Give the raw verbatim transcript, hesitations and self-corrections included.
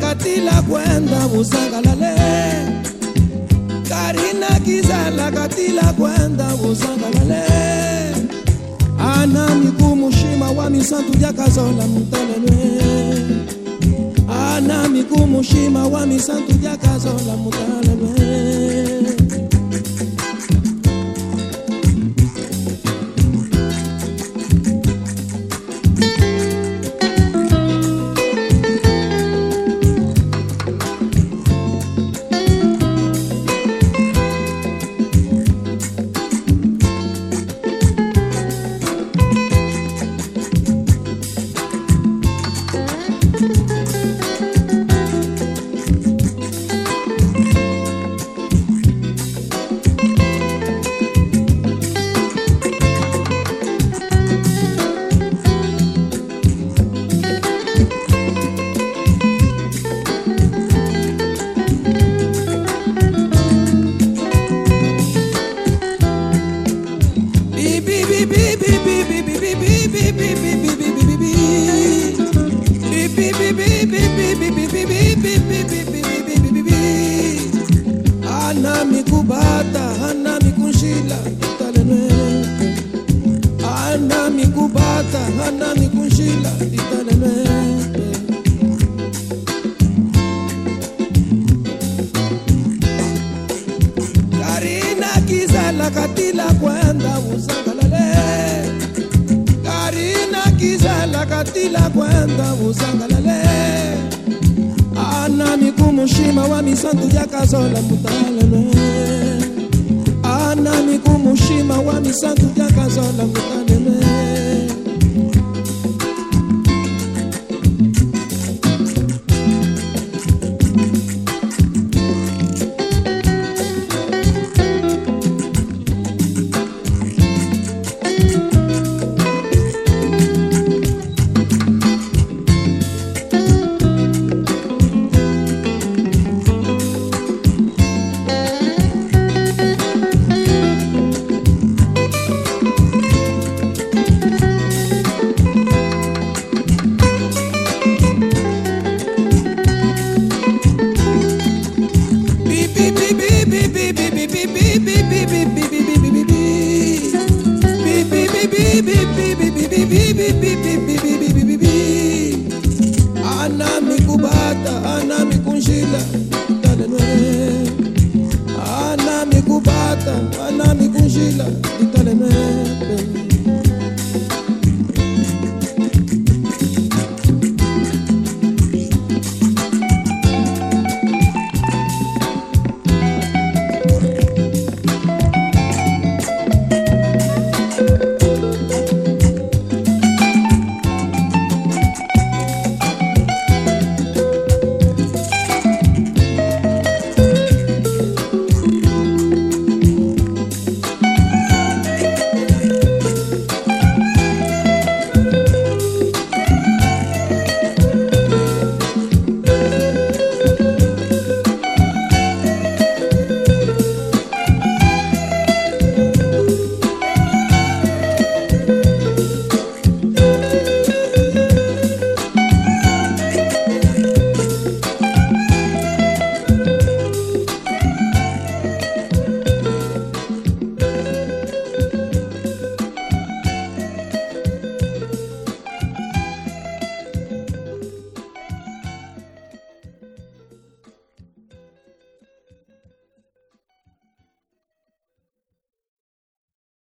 katila kwenda Busangalale. Karina kizala katila kwenda Busangalale. Ana mikumushima wa misantu jakazola mutalelwe. Ana mikumushima wa misantu jakazola mutalelwe. Ana mikubata, ana mikunshila italelwe. Ana mikubata, ana mikunshila italelwe. Karina kizala katila kwenda Busangalale. Karina kizala katila kwenda Busangalale. Ana mikumushima wa misantu jakazola mutalelwe. Ana mikumushima wa misantu jakazola mutalelwe. Beep beep beep